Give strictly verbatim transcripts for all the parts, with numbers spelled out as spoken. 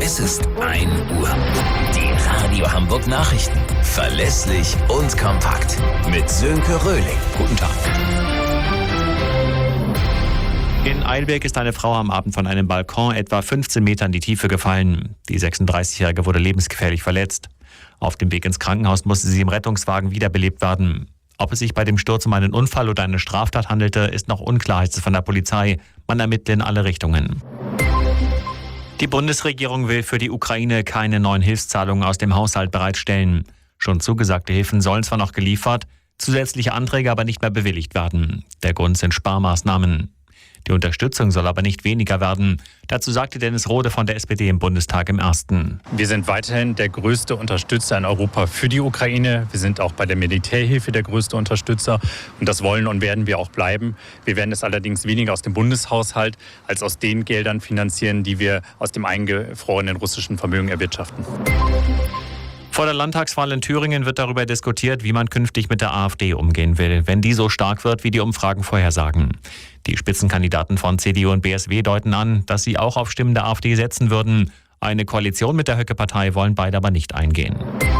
Es ist ein Uhr. Die Radio Hamburg Nachrichten. Verlässlich und kompakt. Mit Sönke Röhling. Guten Tag. In Eilbek ist eine Frau am Abend von einem Balkon etwa fünfzehn Meter in die Tiefe gefallen. Die sechsunddreißigjährige wurde lebensgefährlich verletzt. Auf dem Weg ins Krankenhaus musste sie im Rettungswagen wiederbelebt werden. Ob es sich bei dem Sturz um einen Unfall oder eine Straftat handelte, ist noch unklar, heißt es von der Polizei. Man ermittelt in alle Richtungen. Die Bundesregierung will für die Ukraine keine neuen Hilfszahlungen aus dem Haushalt bereitstellen. Schon zugesagte Hilfen sollen zwar noch geliefert, zusätzliche Anträge aber nicht mehr bewilligt werden. Der Grund sind Sparmaßnahmen. Die Unterstützung soll aber nicht weniger werden. Dazu sagte Dennis Rohde von der S P D im Bundestag im Ersten. Wir sind weiterhin der größte Unterstützer in Europa für die Ukraine. Wir sind auch bei der Militärhilfe der größte Unterstützer. Und das wollen und werden wir auch bleiben. Wir werden es allerdings weniger aus dem Bundeshaushalt als aus den Geldern finanzieren, die wir aus dem eingefrorenen russischen Vermögen erwirtschaften. Vor der Landtagswahl in Thüringen wird darüber diskutiert, wie man künftig mit der AfD umgehen will, wenn die so stark wird, wie die Umfragen vorhersagen. Die Spitzenkandidaten von C D U und B S W deuten an, dass sie auch auf Stimmen der AfD setzen würden. Eine Koalition mit der Höcke-Partei wollen beide aber nicht eingehen.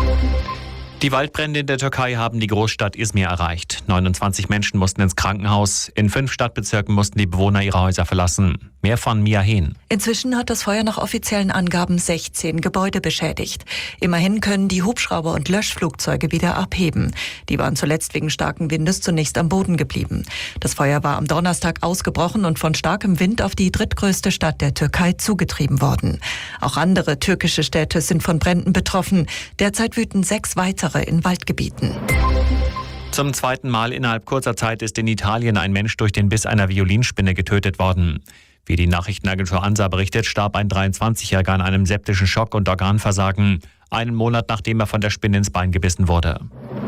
Die Waldbrände in der Türkei haben die Großstadt Izmir erreicht. neunundzwanzig Menschen mussten ins Krankenhaus. In fünf Stadtbezirken mussten die Bewohner ihre Häuser verlassen. Mehr von Mia Hehn. Inzwischen hat das Feuer nach offiziellen Angaben sechzehn Gebäude beschädigt. Immerhin können die Hubschrauber und Löschflugzeuge wieder abheben. Die waren zuletzt wegen starken Windes zunächst am Boden geblieben. Das Feuer war am Donnerstag ausgebrochen und von starkem Wind auf die drittgrößte Stadt der Türkei zugetrieben worden. Auch andere türkische Städte sind von Bränden betroffen. Derzeit wüten sechs weitere in Waldgebieten. Zum zweiten Mal innerhalb kurzer Zeit ist in Italien ein Mensch durch den Biss einer Violinspinne getötet worden. Wie die Nachrichtenagentur ANSA berichtet, starb ein dreiundzwanzigjähriger an einem septischen Schock und Organversagen, einen Monat nachdem er von der Spinne ins Bein gebissen wurde.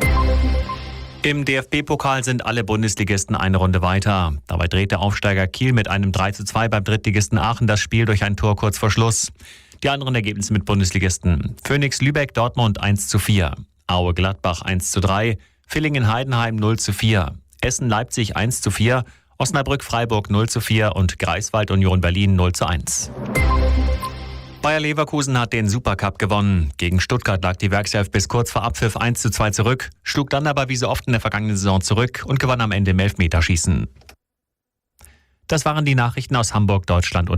Im D F B-Pokal sind alle Bundesligisten eine Runde weiter. Dabei drehte Aufsteiger Kiel mit einem drei zu zwei beim Drittligisten Aachen das Spiel durch ein Tor kurz vor Schluss. Die anderen Ergebnisse mit Bundesligisten: Phoenix Lübeck Dortmund eins zu vier, Aue Gladbach eins zu drei, Villingen Heidenheim null zu vier, Essen Leipzig eins zu vier, Osnabrück Freiburg null zu vier und Greifswald Union Berlin null zu eins. Bayer Leverkusen hat den Supercup gewonnen. Gegen Stuttgart lag die Werkself bis kurz vor Abpfiff eins zu zwei zurück, schlug dann aber wie so oft in der vergangenen Saison zurück und gewann am Ende im Elfmeterschießen. Das waren die Nachrichten aus Hamburg, Deutschland und